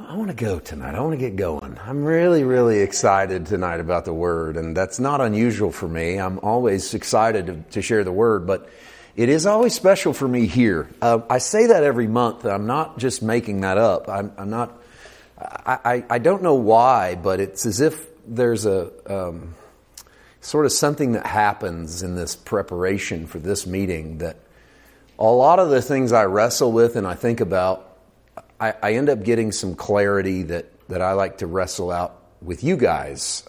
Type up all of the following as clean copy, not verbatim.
I want to go tonight. I want to get going. I'm really, really excited tonight about the Word, and that's not unusual for me. I'm always excited to share the Word, but it is always special for me here. I say that every month. I'm not just making that up. I'm not. I don't know why, but it's as if there's a sort of something that happens in this preparation for this meeting that a lot of the things I wrestle with and I think about, I end up getting some clarity that I like to wrestle out with you guys.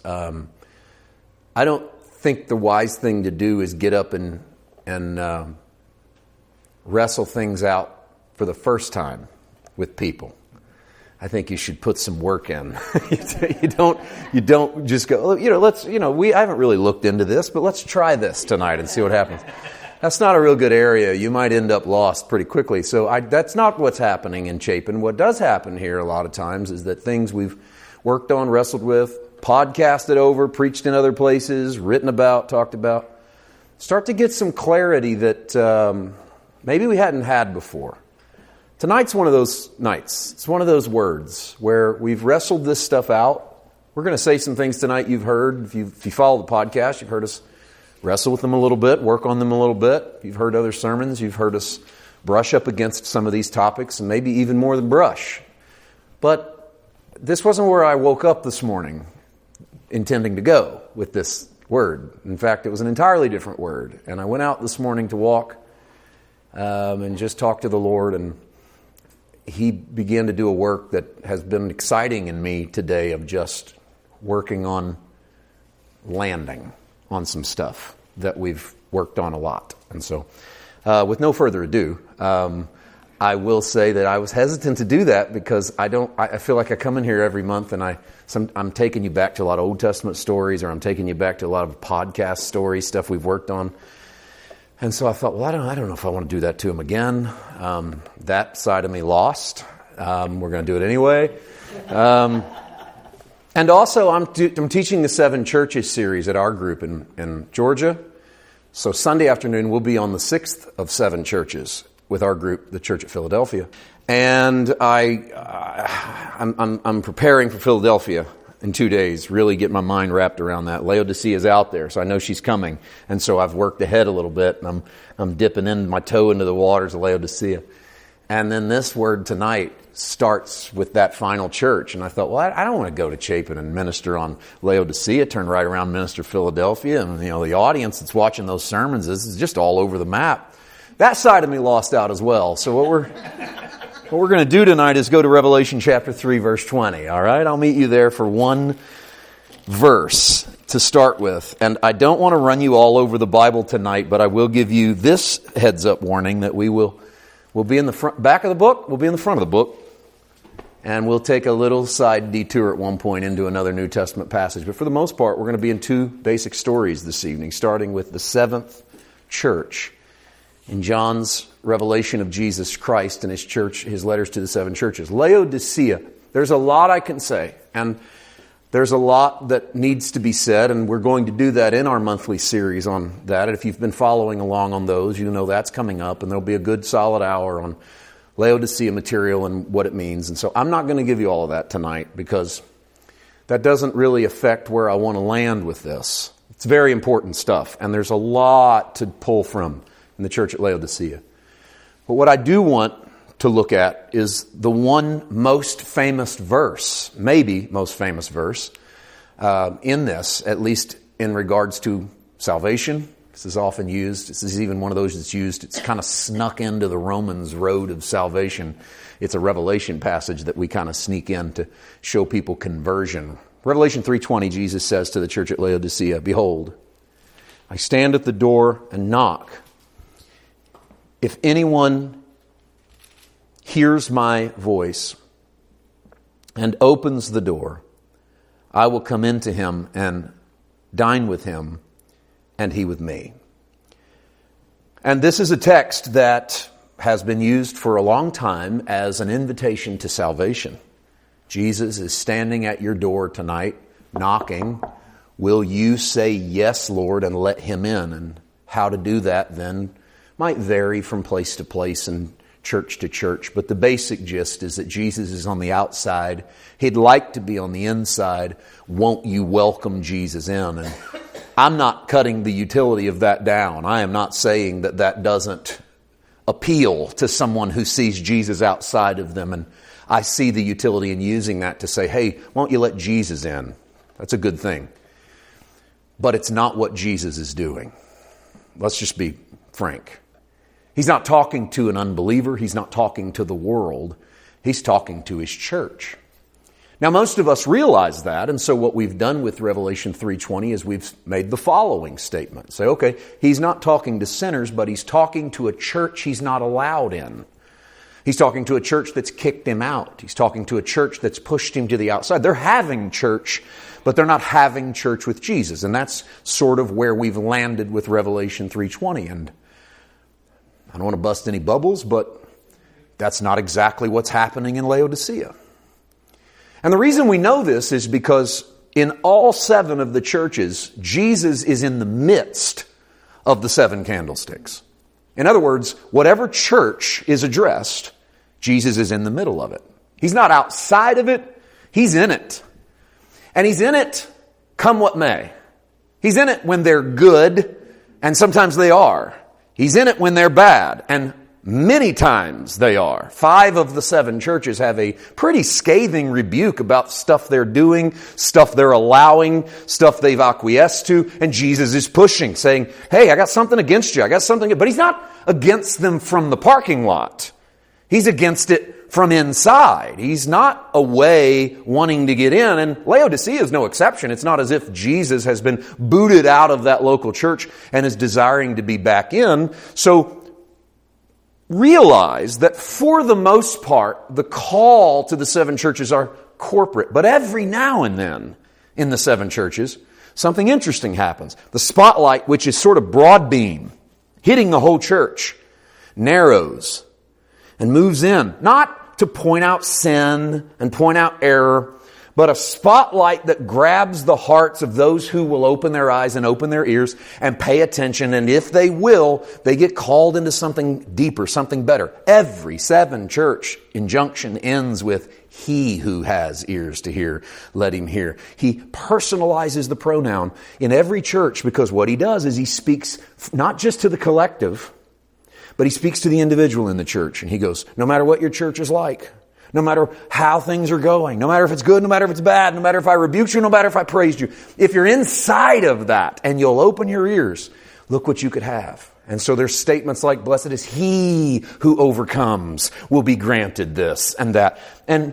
I don't think the wise thing to do is get up and wrestle things out for the first time with people. I think you should put some work in. You don't just go, I haven't really looked into this, but let's try this tonight and see what happens. That's not a real good area. You might end up lost pretty quickly. So that's not what's happening in Chapin. What does happen here a lot of times is that things we've worked on, wrestled with, podcasted over, preached in other places, written about, talked about, start to get some clarity that maybe we hadn't had before. Tonight's one of those nights. It's one of those words where we've wrestled this stuff out. We're going to say some things tonight you've heard. If you follow the podcast, you've heard us wrestle with them a little bit, work on them a little bit. If you've heard other sermons, you've heard us brush up against some of these topics, and maybe even more than brush. But this wasn't where I woke up this morning intending to go with this word. In fact, it was an entirely different word. And I went out this morning to walk and just talk to the Lord, and He began to do a work that has been exciting in me today of just working on landing on some stuff that we've worked on a lot. And so, with no further ado, I will say that I was hesitant to do that because I feel like I come in here every month and I'm taking you back to a lot of Old Testament stories, or I'm taking you back to a lot of podcast stories, stuff we've worked on. And so I thought, well, I don't know if I want to do that to him again. That side of me lost. We're going to do it anyway. And also, I'm teaching the 7 Churches series at our group in Georgia. So Sunday afternoon, we'll be on the 6th of 7 churches with our group, the Church at Philadelphia. And I'm preparing for Philadelphia in 2 days, really get my mind wrapped around that. Laodicea is out there, so I know she's coming. And so I've worked ahead a little bit, and I'm dipping in my toe into the waters of Laodicea. And then this word tonight starts with that final church. And I thought, well, I don't want to go to Chapin and minister on Laodicea, turn right around and minister Philadelphia. And, the audience that's watching those sermons is just all over the map. That side of me lost out as well. So what we're going to do tonight is go to Revelation chapter 3, verse 20. All right? I'll meet you there for one verse to start with. And I don't want to run you all over the Bible tonight, but I will give you this heads up warning that we'll be in the back of the book, we'll be in the front of the book, and we'll take a little side detour at one point into another New Testament passage. But for the most part, we're going to be in 2 basic stories this evening, starting with the 7th church in John's revelation of Jesus Christ and His church, His letters to the 7 churches. Laodicea. There's a lot I can say, and there's a lot that needs to be said, and we're going to do that in our monthly series on that. And if you've been following along on those, you know that's coming up, and there'll be a good solid hour on Laodicea material and what it means. And so I'm not going to give you all of that tonight because that doesn't really affect where I want to land with this. It's very important stuff, and there's a lot to pull from in the church at Laodicea. But what I do want to look at is the one most famous verse, maybe most famous verse, in this, at least in regards to salvation. This is often used. This is even one of those that's used. It's kind of snuck into the Romans road of salvation. It's a Revelation passage that we kind of sneak in to show people conversion. Revelation 3:20, Jesus says to the church at Laodicea, "Behold, I stand at the door and knock. If anyone hears my voice and opens the door, I will come into him and dine with him, and he with me." And this is a text that has been used for a long time as an invitation to salvation. Jesus is standing at your door tonight, knocking. Will you say, "Yes, Lord," and let Him in? And how to do that then might vary from place to place and church to church, but the basic gist is that Jesus is on the outside. He'd like to be on the inside. Won't you welcome Jesus in? And I'm not cutting the utility of that down. I am not saying that that doesn't appeal to someone who sees Jesus outside of them. And I see the utility in using that to say, hey, won't you let Jesus in? That's a good thing. But it's not what Jesus is doing. Let's just be frank. He's not talking to an unbeliever. He's not talking to the world. He's talking to His church. Now, most of us realize that, and so what we've done with Revelation 3:20 is we've made the following statement. Say, okay, He's not talking to sinners, but He's talking to a church He's not allowed in. He's talking to a church that's kicked Him out. He's talking to a church that's pushed Him to the outside. They're having church, but they're not having church with Jesus. And that's sort of where we've landed with Revelation 3:20. And I don't want to bust any bubbles, but that's not exactly what's happening in Laodicea. And the reason we know this is because in all 7 of the churches, Jesus is in the midst of the 7 candlesticks. In other words, whatever church is addressed, Jesus is in the middle of it. He's not outside of it, He's in it. And He's in it come what may. He's in it when they're good, and sometimes they are. He's in it when they're bad, and many times they are. 5 of the 7 churches have a pretty scathing rebuke about stuff they're doing, stuff they're allowing, stuff they've acquiesced to, and Jesus is pushing, saying, hey, I got something against you. I got something. But He's not against them from the parking lot. He's against it from inside. He's not away wanting to get in. And Laodicea is no exception. It's not as if Jesus has been booted out of that local church and is desiring to be back in. So realize that for the most part, the call to the 7 churches are corporate. But every now and then in the 7 churches, something interesting happens. The spotlight, which is sort of broad beam, hitting the whole church, narrows and moves in. Not to point out sin and point out error, but a spotlight that grabs the hearts of those who will open their eyes and open their ears and pay attention. And if they will, they get called into something deeper, something better. Every 7 church injunction ends with, he who has ears to hear, let him hear. He personalizes the pronoun in every church because what he does is he speaks not just to the collective, but he speaks to the individual in the church. And he goes, no matter what your church is like, no matter how things are going, no matter if it's good, no matter if it's bad, no matter if I rebuked you, no matter if I praised you, if you're inside of that and you'll open your ears, look what you could have. And so there's statements like, blessed is he who overcomes, will be granted this and that. And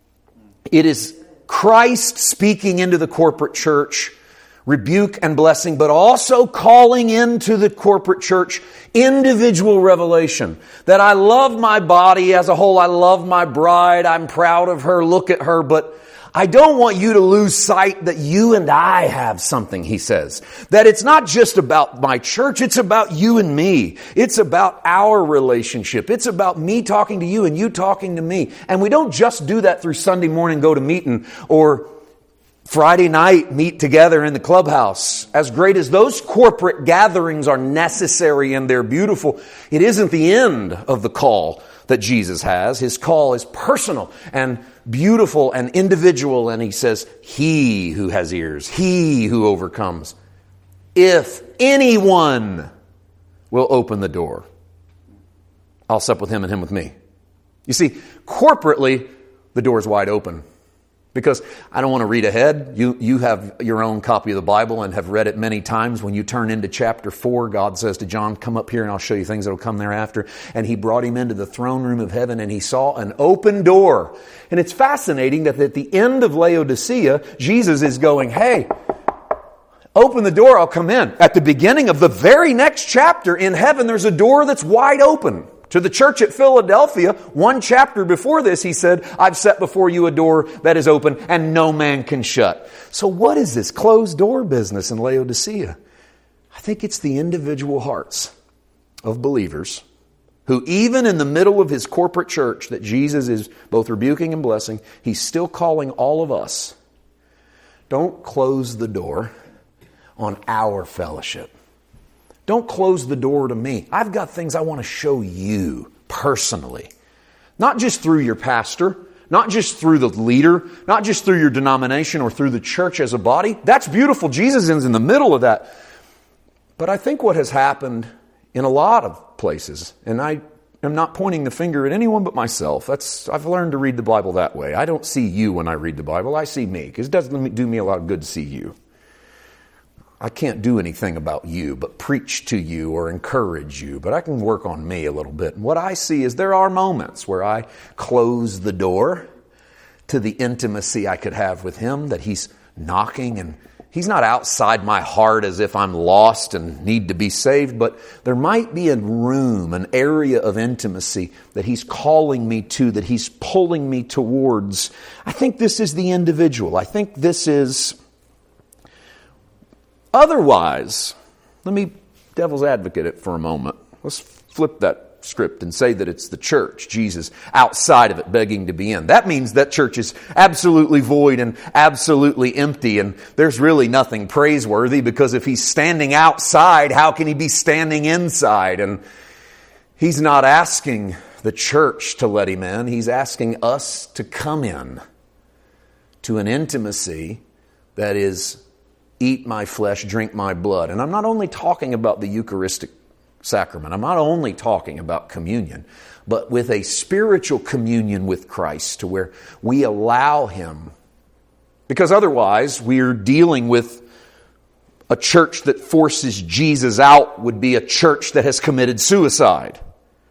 it is Christ speaking into the corporate church, rebuke and blessing, but also calling into the corporate church individual revelation. That I love my body as a whole. I love my bride. I'm proud of her. Look at her. But I don't want you to lose sight that you and I have something, he says. That it's not just about my church. It's about you and me. It's about our relationship. It's about me talking to you and you talking to me. And we don't just do that through Sunday morning go to meeting or Friday night, meet together in the clubhouse. As great as those corporate gatherings are necessary and they're beautiful, it isn't the end of the call that Jesus has. His call is personal and beautiful and individual. And he says, he who has ears, he who overcomes, if anyone will open the door, I'll sup with him and him with me. You see, corporately, the door is wide open. Because I don't want to read ahead. You have your own copy of the Bible and have read it many times. When you turn into chapter 4, God says to John, come up here and I'll show you things that will come thereafter. And he brought him into the throne room of heaven and he saw an open door. And it's fascinating that at the end of Laodicea, Jesus is going, hey, open the door, I'll come in. At the beginning of the very next chapter in heaven, there's a door that's wide open. To the church at Philadelphia, 1 chapter before this, he said, I've set before you a door that is open and no man can shut. So what is this closed door business in Laodicea? I think it's the individual hearts of believers who even in the middle of his corporate church that Jesus is both rebuking and blessing, he's still calling all of us. Don't close the door on our fellowship. Don't close the door to me. I've got things I want to show you personally. Not just through your pastor, not just through the leader, not just through your denomination or through the church as a body. That's beautiful. Jesus is in the middle of that. But I think what has happened in a lot of places, and I am not pointing the finger at anyone but myself. I've learned to read the Bible that way. I don't see you when I read the Bible. I see me, because it doesn't do me a lot of good to see you. I can't do anything about you but preach to you or encourage you, but I can work on me a little bit. And what I see is there are moments where I close the door to the intimacy I could have with Him, that He's knocking, and He's not outside my heart as if I'm lost and need to be saved, but there might be a room, an area of intimacy that He's calling me to, that He's pulling me towards. I think this is the individual. I think this is... Otherwise, let me devil's advocate it for a moment. Let's flip that script and say that it's the church, Jesus, outside of it, begging to be in. That means that church is absolutely void and absolutely empty, and there's really nothing praiseworthy, because if He's standing outside, how can He be standing inside? And He's not asking the church to let Him in. He's asking us to come in to an intimacy that is eat my flesh, drink my blood. And I'm not only talking about the Eucharistic sacrament. I'm not only talking about communion, but with a spiritual communion with Christ, to where we allow Him. Because otherwise, we're dealing with a church that forces Jesus out would be a church that has committed suicide.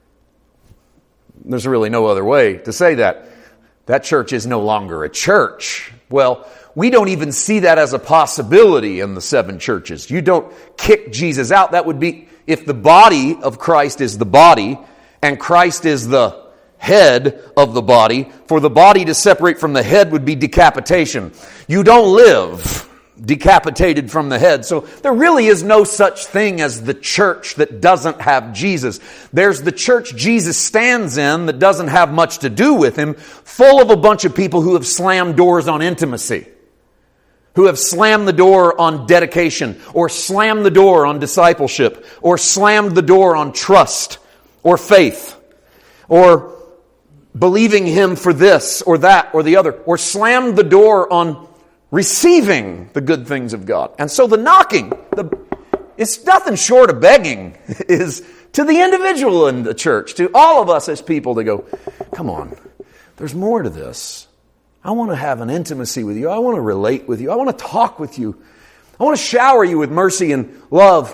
There's really no other way to say that. That church is no longer a church. Well, we don't even see that as a possibility in the 7 churches. You don't kick Jesus out. That would be, if the body of Christ is the body, and Christ is the head of the body, for the body to separate from the head would be decapitation. You don't live decapitated from the head. So there really is no such thing as the church that doesn't have Jesus. There's the church Jesus stands in that doesn't have much to do with Him, full of a bunch of people who have slammed doors on intimacy, who have slammed the door on dedication, or slammed the door on discipleship, or slammed the door on trust, or faith, or believing Him for this, or that, or the other, or slammed the door on receiving the good things of God. And so the knocking, it's nothing short of begging, is to the individual in the church, to all of us as people, to go, come on, there's more to this. I want to have an intimacy with you. I want to relate with you. I want to talk with you. I want to shower you with mercy and love.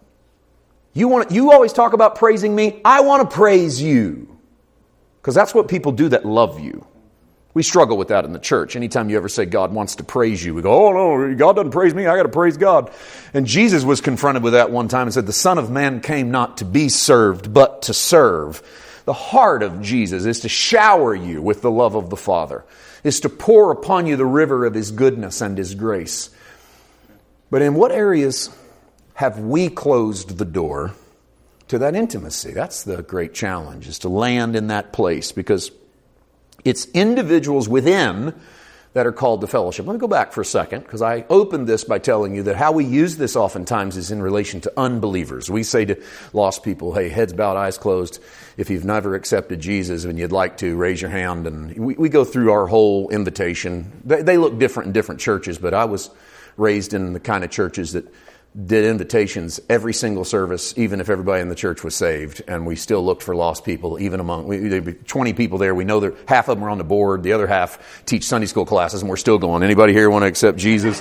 You always talk about praising me. I want to praise you. Because that's what people do that love you. We struggle with that in the church. Anytime you ever say God wants to praise you, we go, oh no, God doesn't praise me. I got to praise God. And Jesus was confronted with that one time and said, the Son of Man came not to be served, but to serve. The heart of Jesus is to shower you with the love of the Father, is to pour upon you the river of His goodness and His grace. But in what areas have we closed the door to that intimacy? That's the great challenge, is to land in that place, because it's individuals within that are called to fellowship. Let me go back for a second, because I opened this by telling you that how we use this oftentimes is in relation to unbelievers. We say to lost people, hey, heads bowed, eyes closed. If you've never accepted Jesus and you'd like to, raise your hand. And we go through our whole invitation. They look different in different churches, but I was raised in the kind of churches that did invitations every single service, even if everybody in the church was saved, and we still looked for lost people, even among, there'd be 20 people there. We know that half of them are on the board, the other half teach Sunday school classes, and we're still going, anybody here want to accept Jesus?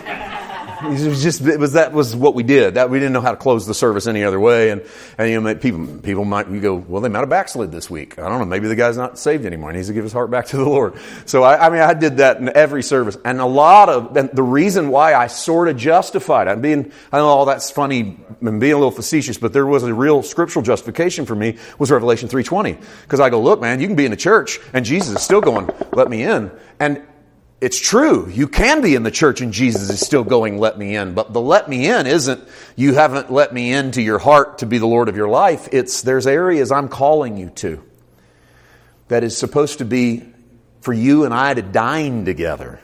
That was what we did. That we didn't know how to close the service any other way, and you know, people might go, well, they might have backslid this week. I don't know. Maybe the guy's not saved anymore. He needs to give his heart back to the Lord. So I did that in every service, and the reason why I sort of justified. I know all that's funny and being a little facetious, but there was a real scriptural justification for me was Revelation 3:20, because I go, look, man, you can be in the church and Jesus is still going, let me in, and it's true. You can be in the church and Jesus is still going, let me in. But the let me in isn't, you haven't let me into your heart to be the Lord of your life. It's, there's areas I'm calling you to that is supposed to be for you and I to dine together.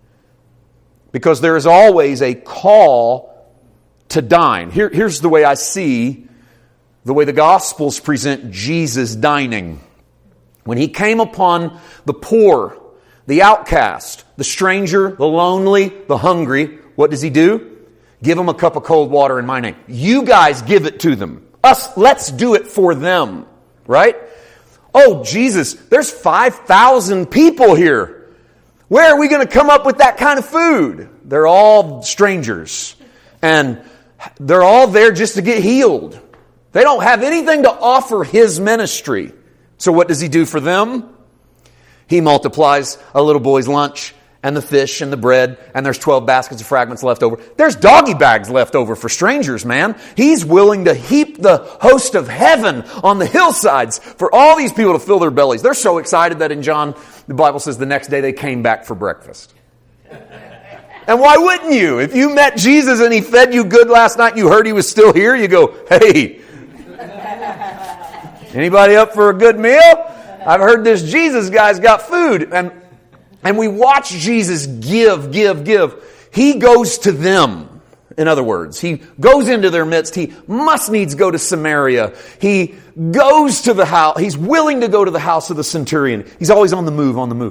Because there is always a call to dine. Here's the way I see the way the Gospels present Jesus dining. When He came upon the poor, the outcast, the stranger, the lonely, the hungry, what does He do? Give them a cup of cold water in my name. You guys give it to them. Let's do it for them. Right? Oh, Jesus, there's 5,000 people here. Where are we going to come up with that kind of food? They're all strangers. And they're all there just to get healed. They don't have anything to offer His ministry. So what does He do for them? He multiplies a little boy's lunch and the fish and the bread, and there's 12 baskets of fragments left over. There's doggy bags left over for strangers, man. He's willing to heap the host of heaven on the hillsides for all these people to fill their bellies. They're so excited that in John, the Bible says the next day they came back for breakfast. And why wouldn't you? If you met Jesus and He fed you good last night and you heard He was still here, you go, hey, anybody up for a good meal? I've heard this Jesus guy's got food. And we watch Jesus give. He goes to them. In other words, He goes into their midst. He must needs go to Samaria. He goes to the house. He's willing to go to the house of the centurion. He's always on the move.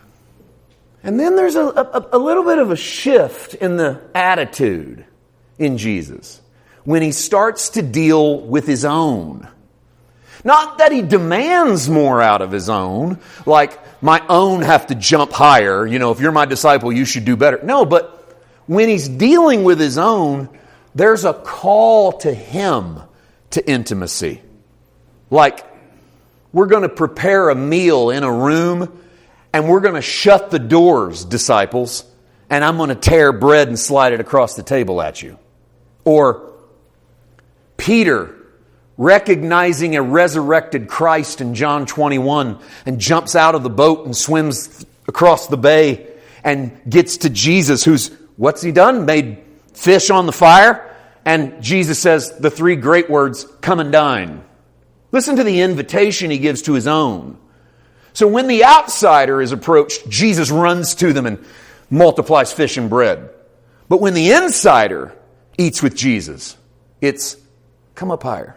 And then there's a little bit of a shift in the attitude in Jesus when He starts to deal with His own. Not that He demands more out of His own, like my own have to jump higher. You know, if you're my disciple, you should do better. No, but when He's dealing with His own, there's a call to Him to intimacy. Like, we're going to prepare a meal in a room, and we're going to shut the doors, disciples, and I'm going to tear bread and slide it across the table at you. Or Peter recognizing a resurrected Christ in John 21 and jumps out of the boat and swims across the bay and gets to Jesus, what's He done? Made fish on the fire. And Jesus says the three great words, come and dine. Listen to the invitation He gives to His own. So when the outsider is approached, Jesus runs to them and multiplies fish and bread. But when the insider eats with Jesus, it's come up higher.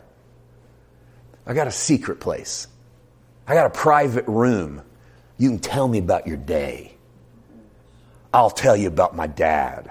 I got a secret place. I got a private room. You can tell me about your day. I'll tell you about my dad.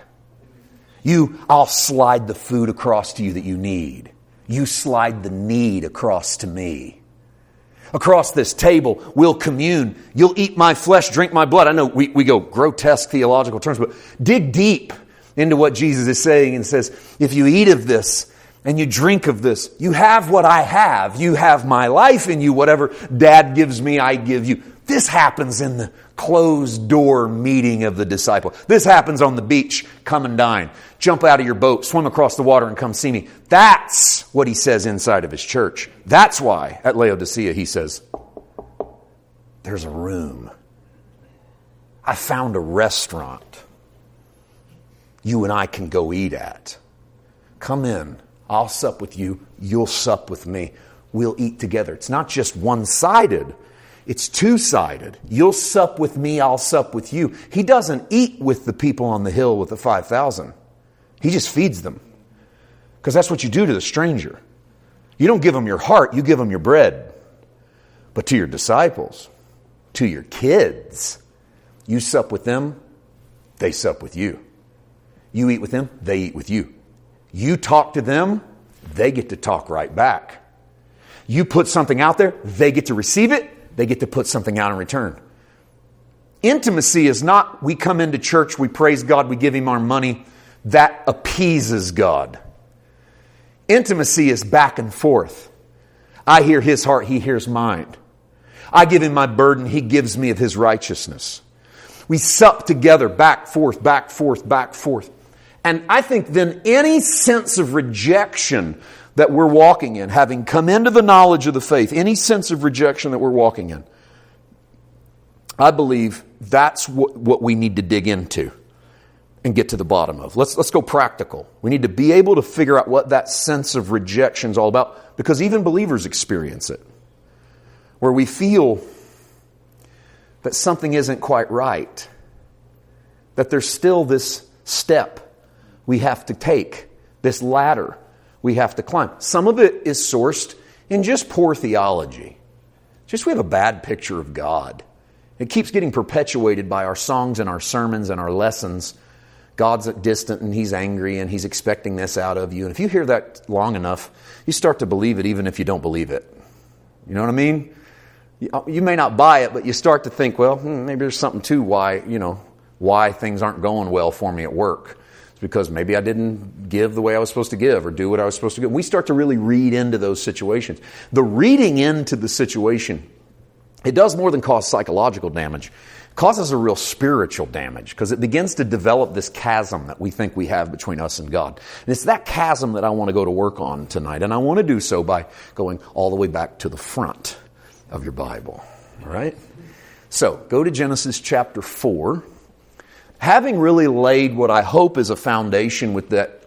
I'll slide the food across to you that you need. You slide the need across to me. Across this table, we'll commune. You'll eat my flesh, drink my blood. I know we go grotesque theological terms, but dig deep into what Jesus is saying and says, if you eat of this and you drink of this, you have what I have. You have my life in you. Whatever Dad gives me, I give you. This happens in the closed door meeting of the disciple. This happens on the beach. Come and dine. Jump out of your boat, swim across the water and come see me. That's what He says inside of His church. That's why at Laodicea He says, there's a room. I found a restaurant you and I can go eat at. Come in. I'll sup with you. You'll sup with me. We'll eat together. It's not just one-sided. It's two-sided. You'll sup with me, I'll sup with you. He doesn't eat with the people on the hill with the 5,000. He just feeds them. Because that's what you do to the stranger. You don't give them your heart, you give them your bread. But to your disciples, to your kids, you sup with them, they sup with you. You eat with them, they eat with you. You talk to them, they get to talk right back. You put something out there, they get to receive it, they get to put something out in return. Intimacy is not we come into church, we praise God, we give Him our money. That appeases God. Intimacy is back and forth. I hear His heart, He hears mine. I give Him my burden, He gives me of His righteousness. We sup together, back, forth, back, forth, back, forth. And I think then any sense of rejection that we're walking in, having come into the knowledge of the faith, any sense of rejection that we're walking in, I believe that's what we need to dig into and get to the bottom of. Let's go practical. We need to be able to figure out what that sense of rejection is all about, because even believers experience it, where we feel that something isn't quite right, that there's still this step we have to take, this ladder we have to climb. Some of it is sourced in just poor theology. Just we have a bad picture of God. It keeps getting perpetuated by our songs and our sermons and our lessons. God's distant and He's angry and He's expecting this out of you. And if you hear that long enough, you start to believe it even if you don't believe it. You know what I mean? You may not buy it, but you start to think, well, maybe there's something to why things aren't going well for me at work. It's because maybe I didn't give the way I was supposed to give or do what I was supposed to do. We start to really read into those situations. The reading into the situation, it does more than cause psychological damage. It causes a real spiritual damage because it begins to develop this chasm that we think we have between us and God. And it's that chasm that I want to go to work on tonight. And I want to do so by going all the way back to the front of your Bible. All right? So, go to Genesis chapter 4. Having really laid what I hope is a foundation with that,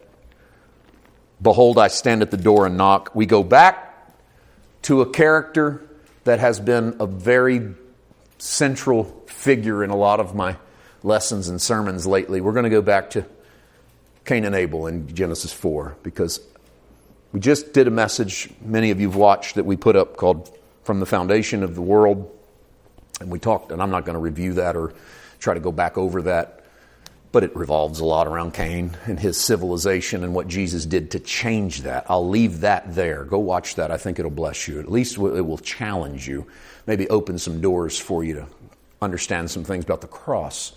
behold, I stand at the door and knock, we go back to a character that has been a very central figure in a lot of my lessons and sermons lately. We're going to go back to Cain and Abel in Genesis 4 because we just did a message, many of you have watched, that we put up called From the Foundation of the World. And we talked, and I'm not going to review that or try to go back over that, but it revolves a lot around Cain and his civilization and what Jesus did to change that. I'll leave that there. Go watch that. I think it'll bless you. At least it will challenge you. Maybe open some doors for you to understand some things about the cross.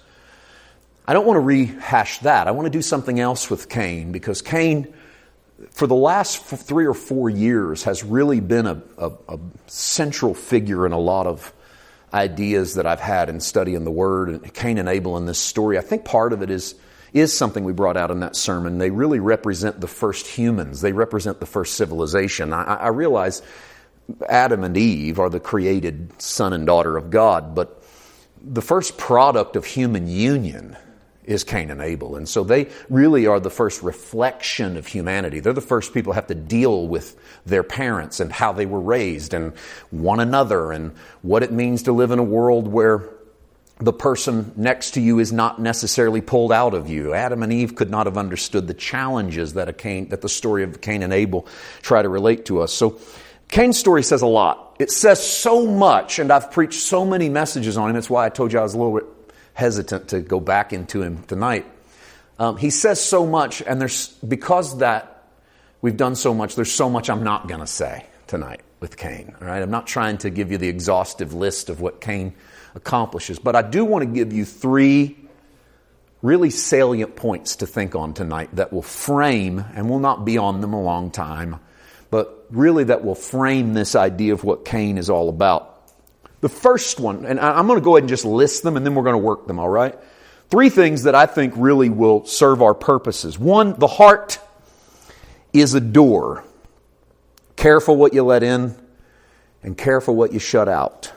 I don't want to rehash that. I want to do something else with Cain because Cain, for the last 3 or 4 years, has really been a central figure in a lot of ideas that I've had in studying the Word. And Cain and Abel in this story, I think part of it is something we brought out in that sermon. They really represent the first humans. They represent the first civilization. I realize Adam and Eve are the created son and daughter of God, but the first product of human union is Cain and Abel. And so they really are the first reflection of humanity. They're the first people who have to deal with their parents and how they were raised and one another and what it means to live in a world where the person next to you is not necessarily pulled out of you. Adam and Eve could not have understood the challenges that the story of Cain and Abel try to relate to us. So Cain's story says a lot. It says so much, and I've preached so many messages on him. That's why I told you I was a little bit hesitant to go back into him tonight. He says so much, and because that we've done so much, there's so much I'm not going to say tonight with Cain. All right, I'm not trying to give you the exhaustive list of what Cain accomplishes, but I do want to give you 3 really salient points to think on tonight that will frame, and we'll not be on them a long time, but really that will frame this idea of what Cain is all about. The first one, and I'm going to go ahead and just list them and then we're going to work them, all right? 3 things that I think really will serve our purposes. 1, the heart is a door. Careful what you let in and careful what you shut out.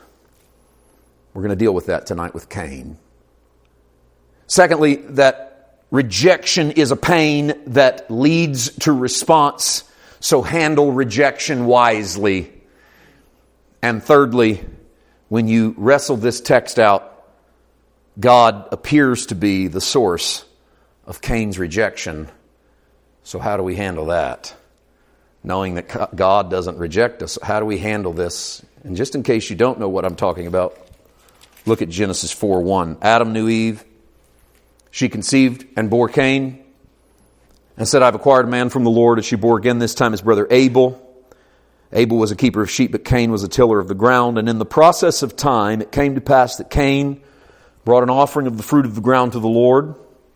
We're going to deal with that tonight with Cain. Secondly, that rejection is a pain that leads to response, so handle rejection wisely. And thirdly, when you wrestle this text out, God appears to be the source of Cain's rejection. So how do we handle that? Knowing that God doesn't reject us, how do we handle this? And just in case you don't know what I'm talking about, look at Genesis 4:1. Adam knew Eve. She conceived and bore Cain and said, I've acquired a man from the Lord. And she bore again, this time his brother Abel. Abel was a keeper of sheep, but Cain was a tiller of the ground. And in the process of time, it came to pass that Cain brought an offering of the fruit of the ground to the Lord.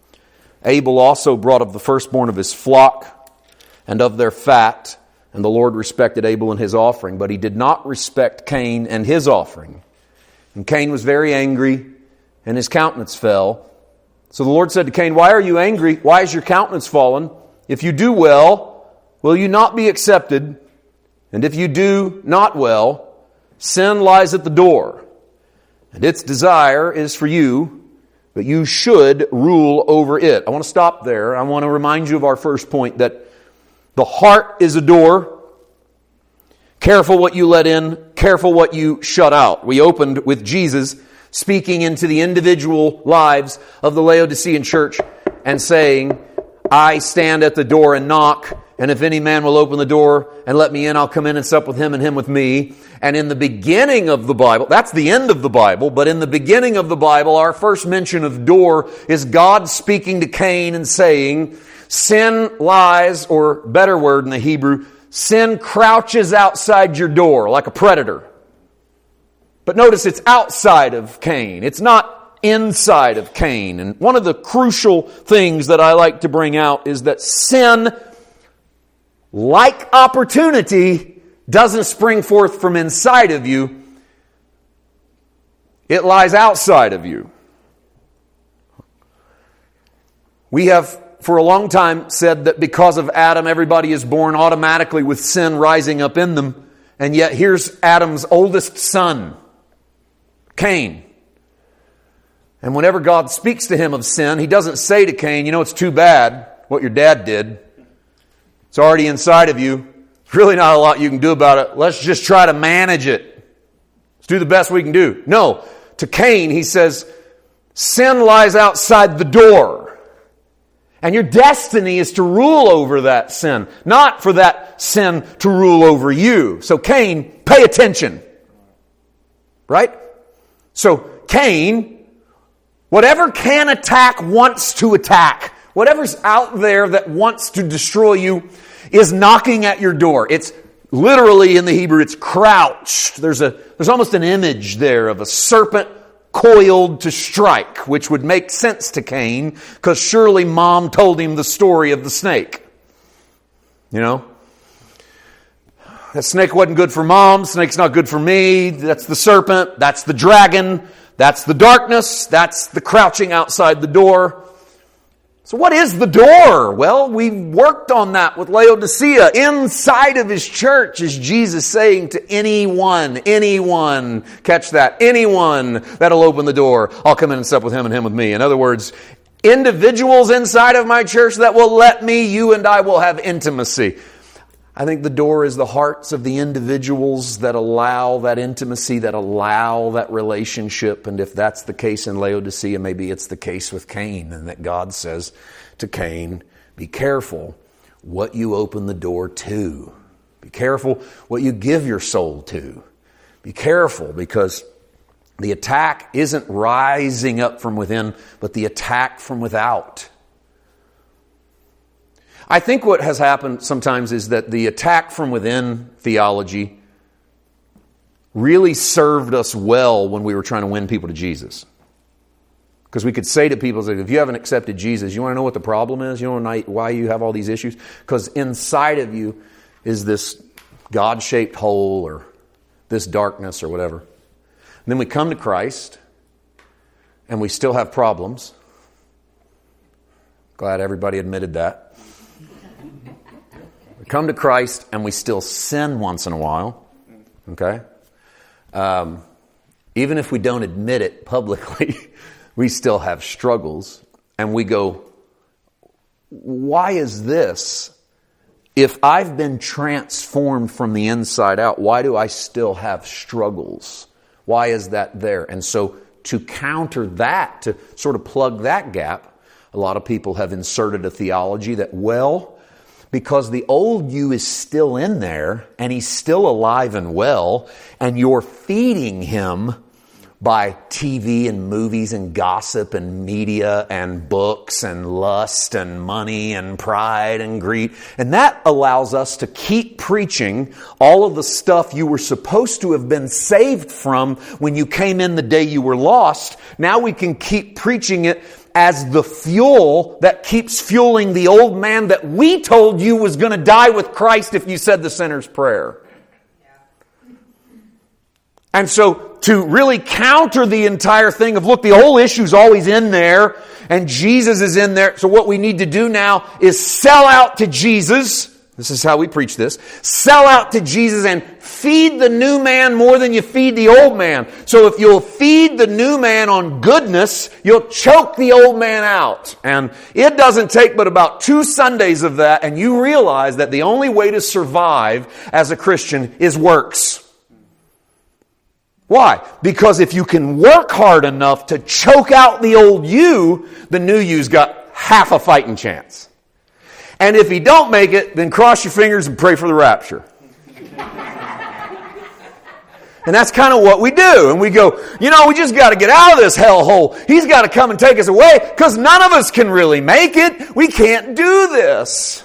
Abel also brought of the firstborn of his flock and of their fat. And the Lord respected Abel and his offering, but He did not respect Cain and his offering. And Cain was very angry, and his countenance fell. So the Lord said to Cain, why are you angry? Why is your countenance fallen? If you do well, will you not be accepted? And if you do not well, sin lies at the door, and its desire is for you, but you should rule over it. I want to stop there. I want to remind you of our first point, that the heart is a door. Careful what you let in, careful what you shut out. We opened with Jesus speaking into the individual lives of the Laodicean church and saying, I stand at the door and knock. And if any man will open the door and let me in, I'll come in and sup with him and him with me. And in the beginning of the Bible, that's the end of the Bible, but in the beginning of the Bible, our first mention of door is God speaking to Cain and saying, sin lies, or better word in the Hebrew, sin crouches outside your door like a predator. But notice it's outside of Cain. It's not inside of Cain. And one of the crucial things that I like to bring out is that sin, like opportunity, doesn't spring forth from inside of you. It lies outside of you. We have for a long time said that because of Adam, everybody is born automatically with sin rising up in them. And yet here's Adam's oldest son, Cain. And whenever God speaks to him of sin, He doesn't say to Cain, you know, it's too bad what your dad did. It's already inside of you. There's really not a lot you can do about it. Let's just try to manage it. Let's do the best we can do. No, to Cain, He says, sin lies outside the door. And your destiny is to rule over that sin, not for that sin to rule over you. So Cain, pay attention. Right? So Cain, whatever can attack wants to attack. Whatever's out there that wants to destroy you is knocking at your door. It's literally in the Hebrew, it's crouched. There's almost an image there of a serpent coiled to strike, which would make sense to Cain, because surely mom told him the story of the snake. You know? That snake wasn't good for mom, snake's not good for me, that's the serpent, that's the dragon, that's the darkness, that's the crouching outside the door. So what is the door? Well, we worked on that with Laodicea. Inside of his church is Jesus saying to anyone, catch that, anyone that'll open the door, I'll come in and sup with him and him with me. In other words, individuals inside of my church that will let me, you and I will have intimacy. I think the door is the hearts of the individuals that allow that intimacy, that allow that relationship. And if that's the case in Laodicea, maybe it's the case with Cain, and that God says to Cain, be careful what you open the door to. Be careful what you give your soul to. Be careful, because the attack isn't rising up from within, but the attack from without. I think what has happened sometimes is that the attack from within theology really served us well when we were trying to win people to Jesus. Because we could say to people, if you haven't accepted Jesus, you want to know what the problem is? You want to know why you have all these issues? Because inside of you is this God-shaped hole, or this darkness, or whatever. And then we come to Christ, and we still have problems. Glad everybody admitted that. Come to Christ and we still sin once in a while. Okay? Even if we don't admit it publicly, we still have struggles. And we go, why is this? If I've been transformed from the inside out, why do I still have struggles? Why is that there? And so to counter that, to sort of plug that gap, a lot of people have inserted a theology that, well, because the old you is still in there, and he's still alive and well, and you're feeding him by TV and movies and gossip and media and books and lust and money and pride and greed. And that allows us to keep preaching all of the stuff you were supposed to have been saved from when you came in the day you were lost. Now we can keep preaching it as the fuel that keeps fueling the old man that we told you was going to die with Christ if you said the sinner's prayer. And so to really counter the entire thing of, look, the whole issue's always in there and Jesus is in there. So what we need to do now is sell out to Jesus. This is how we preach this. Sell out to Jesus and feed the new man more than you feed the old man. So if you'll feed the new man on goodness, you'll choke the old man out. And it doesn't take but about 2 Sundays of that, and you realize that the only way to survive as a Christian is works. Why? Because if you can work hard enough to choke out the old you, the new you's got half a fighting chance. And if he don't make it, then cross your fingers and pray for the rapture. And that's kind of what we do. And we go, we just got to get out of this hellhole. He's got to come and take us away because none of us can really make it. We can't do this.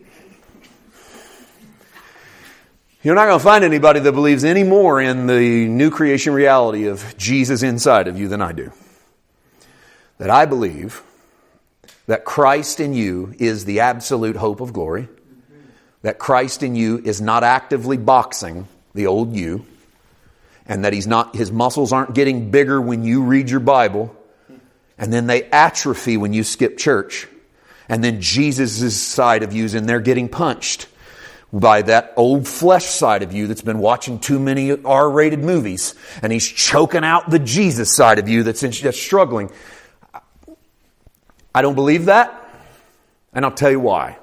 You're not going to find anybody that believes any more in the new creation reality of Jesus inside of you than I do. That I believe that Christ in you is the absolute hope of glory. That Christ in you is not actively boxing the old you. And that his muscles aren't getting bigger when you read your Bible. And then they atrophy when you skip church. And then Jesus' side of you is in there getting punched by that old flesh side of you that's been watching too many R-rated movies. And he's choking out the Jesus side of you that's struggling. I don't believe that. And I'll tell you why.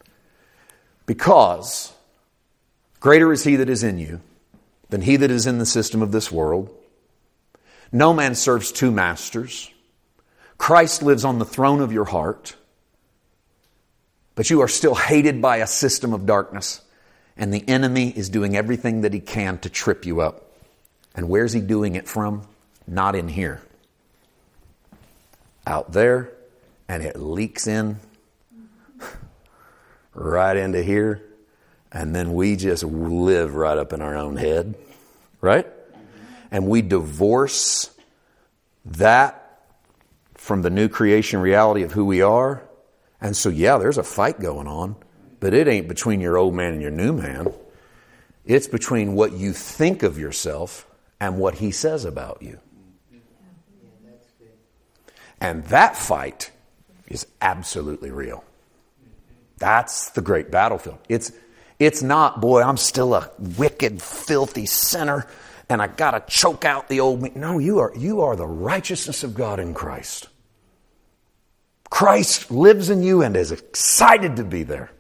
Because greater is he that is in you than he that is in the system of this world. No man serves two masters. Christ lives on the throne of your heart. But you are still hated by a system of darkness. And the enemy is doing everything that he can to trip you up. And where's he doing it from? Not in here. Out there. And it leaks in right into here. And then we just live right up in our own head. Right? And we divorce that from the new creation reality of who we are. And so, there's a fight going on. But it ain't between your old man and your new man. It's between what you think of yourself and what he says about you. And that fight is absolutely real. That's the great battlefield. It's not, boy, I'm still a wicked, filthy sinner and I got to choke out the old me. No, you are the righteousness of God in Christ. Christ lives in you and is excited to be there.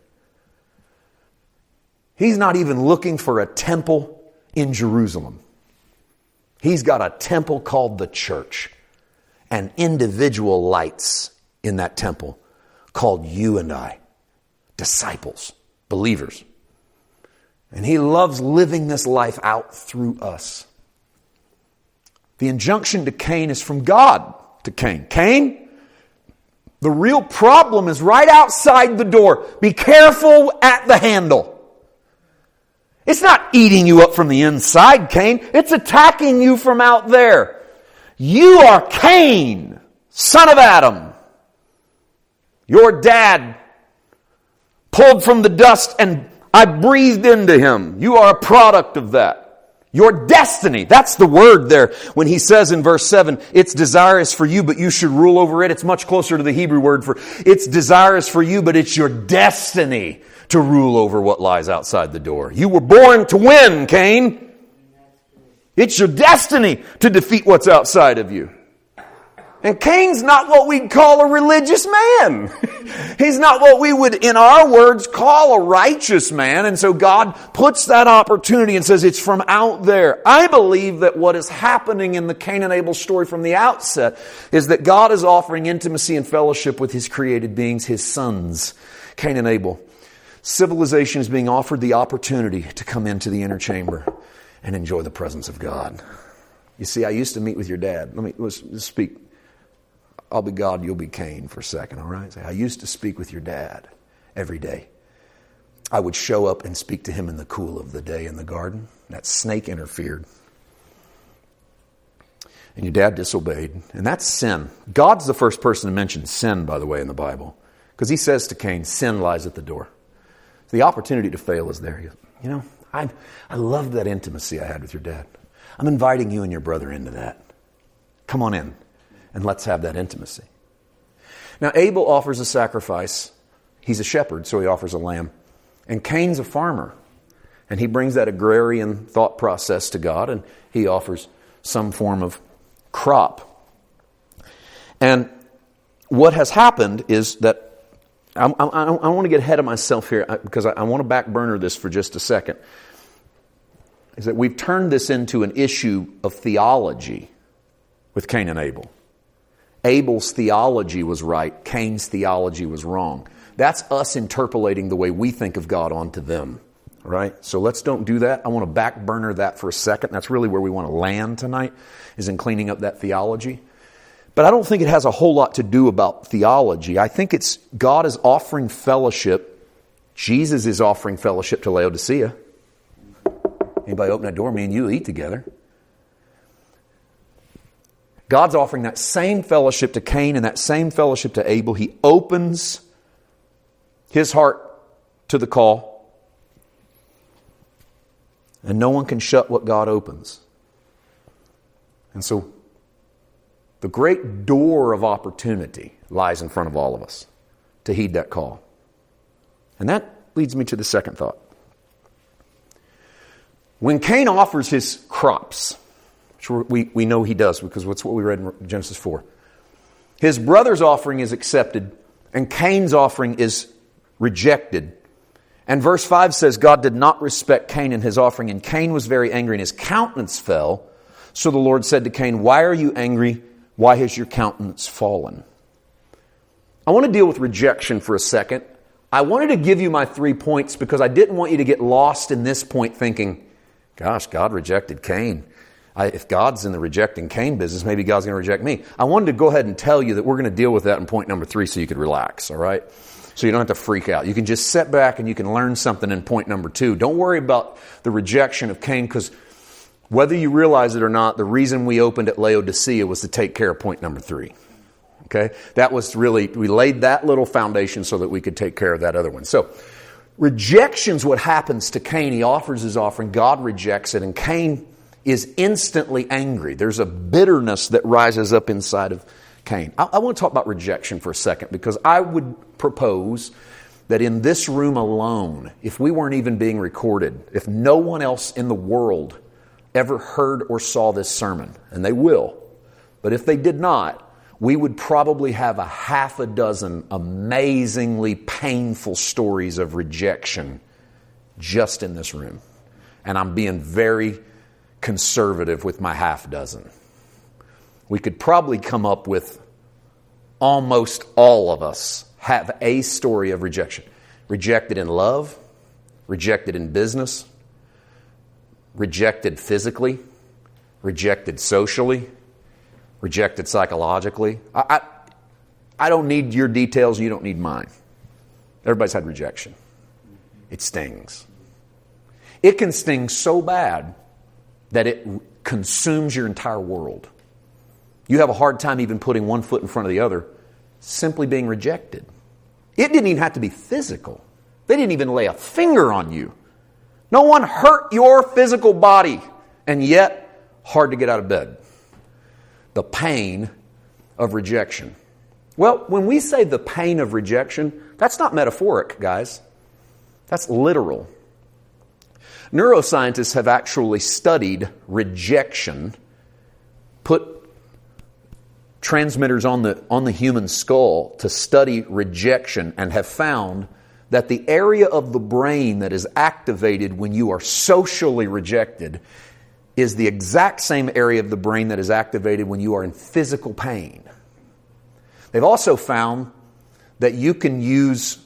He's not even looking for a temple in Jerusalem. He's got a temple called the church and individual lights in that temple called you and I, disciples, believers. And he loves living this life out through us. The injunction to Cain is from God to Cain. Cain, the real problem is right outside the door. Be careful at the handle. It's not eating you up from the inside, Cain. It's attacking you from out there. You are Cain, son of Adam. Your dad pulled from the dust and I breathed into him. You are a product of that. Your destiny, that's the word there when he says in verse 7, it's desirous for you, but you should rule over it. It's much closer to the Hebrew word for it's desirous for you, but it's your destiny to rule over what lies outside the door. You were born to win, Cain. It's your destiny to defeat what's outside of you. And Cain's not what we'd call a religious man. He's not what we would, in our words, call a righteous man. And so God puts that opportunity and says it's from out there. I believe that what is happening in the Cain and Abel story from the outset is that God is offering intimacy and fellowship with His created beings, His sons, Cain and Abel. Civilization is being offered the opportunity to come into the inner chamber and enjoy the presence of God. You see, I used to meet with your dad. Let's speak. I'll be God, you'll be Cain for a second, all right? I used to speak with your dad every day. I would show up and speak to him in the cool of the day in the garden. That snake interfered. And your dad disobeyed. And that's sin. God's the first person to mention sin, by the way, in the Bible. Because he says to Cain, sin lies at the door. So the opportunity to fail is there. You know, I love that intimacy I had with your dad. I'm inviting you and your brother into that. Come on in. And let's have that intimacy. Now, Abel offers a sacrifice. He's a shepherd, so he offers a lamb. And Cain's a farmer. And he brings that agrarian thought process to God, and he offers some form of crop. And what has happened is that, I want to get ahead of myself here, because I want to back burner this for just a second, is that we've turned this into an issue of theology with Cain and Abel. Abel's theology was right. Cain's theology was wrong. That's us interpolating the way we think of God onto them. Right? So let's don't do that. I want to back burner that for a second. That's really where we want to land tonight, is in cleaning up that theology. But I don't think it has a whole lot to do about theology. I think it's God is offering fellowship. Jesus is offering fellowship to Laodicea. Anybody open that door, me and you eat together. God's offering that same fellowship to Cain and that same fellowship to Abel. He opens his heart to the call. And no one can shut what God opens. And so the great door of opportunity lies in front of all of us to heed that call. And that leads me to the second thought. When Cain offers his crops, which we know he does because that's what we read in Genesis 4. His brother's offering is accepted and Cain's offering is rejected. And verse 5 says, God did not respect Cain and his offering, and Cain was very angry, and his countenance fell. So the Lord said to Cain, why are you angry? Why has your countenance fallen? I want to deal with rejection for a second. I wanted to give you my 3 points because I didn't want you to get lost in this point thinking, gosh, God rejected Cain. If God's in the rejecting Cain business, maybe God's going to reject me. I wanted to go ahead and tell you that we're going to deal with that in point number 3 so you could relax, all right? So you don't have to freak out. You can just sit back and you can learn something in point number 2. Don't worry about the rejection of Cain, because whether you realize it or not, the reason we opened at Laodicea was to take care of point number 3. Okay? That was really, we laid that little foundation so that we could take care of that other one. So, rejection's what happens to Cain. He offers his offering, God rejects it, and Cain is instantly angry. There's a bitterness that rises up inside of Cain. I want to talk about rejection for a second, because I would propose that in this room alone, if we weren't even being recorded, if no one else in the world ever heard or saw this sermon, and they will, but if they did not, we would probably have a half a dozen amazingly painful stories of rejection just in this room. And I'm being very conservative with my half dozen. We could probably come up with almost all of us have a story of rejection. Rejected in love, rejected in business, rejected physically, rejected socially, rejected psychologically. I don't need your details, you don't need mine. Everybody's had rejection. It stings. It can sting so bad that it consumes your entire world. You have a hard time even putting one foot in front of the other, simply being rejected. It didn't even have to be physical. They didn't even lay a finger on you. No one hurt your physical body, and yet hard to get out of bed. The pain of rejection. Well, when we say the pain of rejection, that's not metaphoric, guys. That's literal. Neuroscientists have actually studied rejection, put transmitters on the human skull to study rejection, and have found that the area of the brain that is activated when you are socially rejected is the exact same area of the brain that is activated when you are in physical pain. They've also found that you can use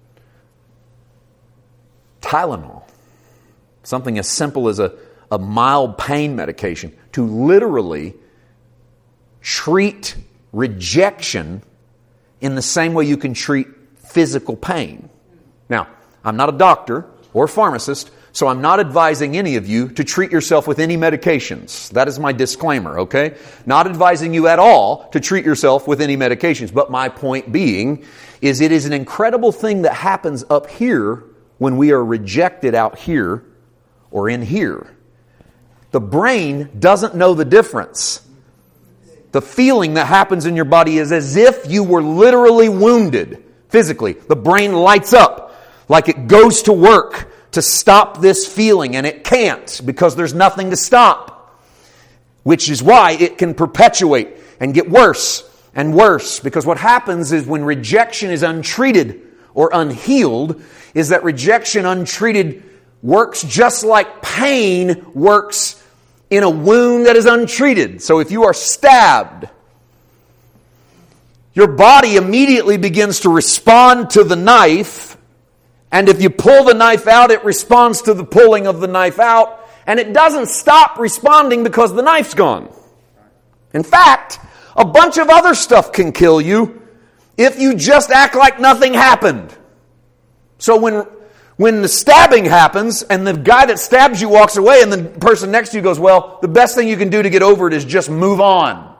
Tylenol, something as simple as a mild pain medication, to literally treat rejection in the same way you can treat physical pain. Now, I'm not a doctor or a pharmacist, so I'm not advising any of you to treat yourself with any medications. That is my disclaimer, okay? Not advising you at all to treat yourself with any medications. But my point being is it is an incredible thing that happens up here when we are rejected out here or in here. The brain doesn't know the difference. The feeling that happens in your body is as if you were literally wounded physically. The brain lights up like it goes to work to stop this feeling, and it can't because there's nothing to stop. Which is why it can perpetuate and get worse and worse. Because what happens is when rejection is untreated or unhealed, is that rejection untreated works just like pain works in a wound that is untreated. So if you are stabbed your body immediately begins to respond to the knife. And if you pull the knife out, it responds to the pulling of the knife out. And it doesn't stop responding because the knife's gone. In fact, a bunch of other stuff can kill you if you just act like nothing happened. So when the stabbing happens and the guy that stabs you walks away and the person next to you goes, well, the best thing you can do to get over it is just move on.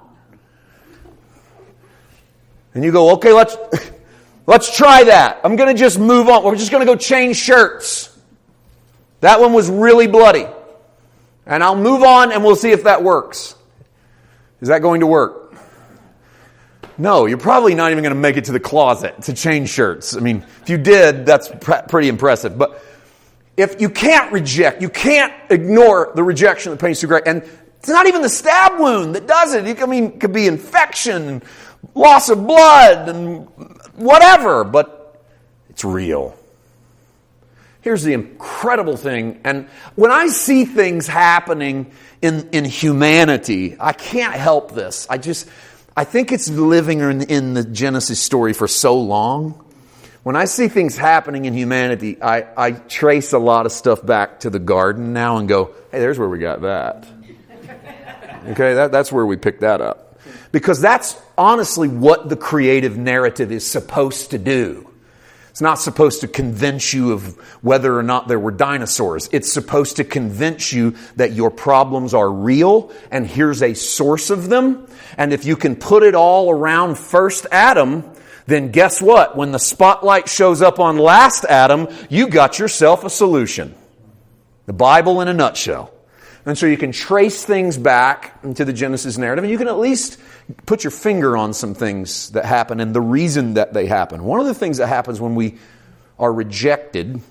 And you go, okay, let's try that. I'm going to just move on. We're just going to go change shirts. That one was really bloody. And I'll move on and we'll see if that works. Is that going to work? No, you're probably not even going to make it to the closet to change shirts. I mean, if you did, that's pretty impressive. But if you can't reject, you can't ignore the rejection, the pain's too great. And it's not even the stab wound that does it. It could be infection, loss of blood, and whatever. But it's real. Here's the incredible thing, and when I see things happening in humanity, I can't help this. I think it's living in the Genesis story for so long. When I see things happening in humanity, I trace a lot of stuff back to the garden now and go, hey, there's where we got that. Okay, that's where we picked that up. Because that's honestly what the creative narrative is supposed to do. It's not supposed to convince you of whether or not there were dinosaurs. It's supposed to convince you that your problems are real and here's a source of them. And if you can put it all around first Adam, then guess what? When the spotlight shows up on last Adam, you got yourself a solution. The Bible in a nutshell. And so you can trace things back into the Genesis narrative, and you can at least put your finger on some things that happen and the reason that they happen. One of the things that happens when we are rejected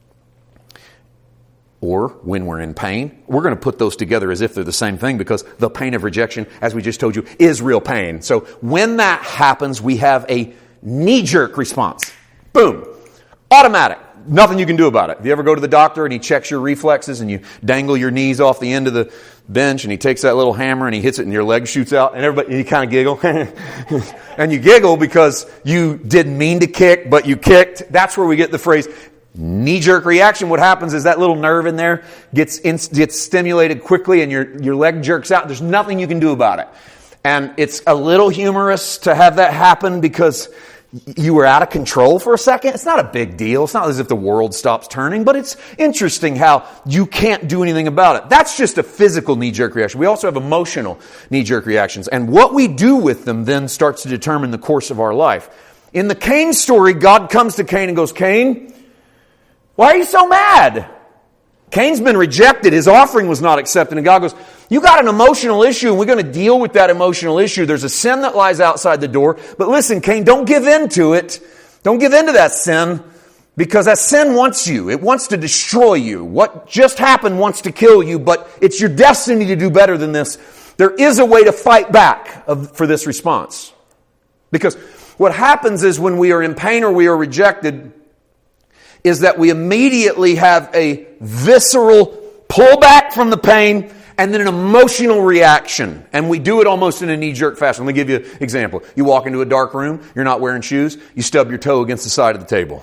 or when we're in pain, we're going to put those together as if they're the same thing because the pain of rejection, as we just told you, is real pain. So when that happens, we have a knee-jerk response. Boom. Automatic. Nothing you can do about it. If you ever go to the doctor and he checks your reflexes and you dangle your knees off the end of the bench and he takes that little hammer and he hits it and your leg shoots out and you kind of giggle. And you giggle because you didn't mean to kick, but you kicked. That's where we get the phrase knee-jerk reaction. What happens is that little nerve in there gets stimulated quickly and your leg jerks out. There's nothing you can do about it. And it's a little humorous to have that happen because you were out of control for a second. It's not a big deal. It's not as if the world stops turning, but it's interesting how you can't do anything about it. That's just a physical knee-jerk reaction. We also have emotional knee-jerk reactions. And what we do with them then starts to determine the course of our life. In the Cain story, God comes to Cain and goes, Cain, why are you so mad? Cain's been rejected. His offering was not accepted. And God goes, you got an emotional issue and we're going to deal with that emotional issue. There's a sin that lies outside the door. But listen, Cain, don't give in to it. Don't give in to that sin because that sin wants you. It wants to destroy you. What just happened wants to kill you, but it's your destiny to do better than this. There is a way to fight back for this response. Because what happens is when we are in pain or we are rejected is that we immediately have a visceral pullback from the pain and then an emotional reaction. And we do it almost in a knee-jerk fashion. Let me give you an example. You walk into a dark room, you're not wearing shoes, you stub your toe against the side of the table.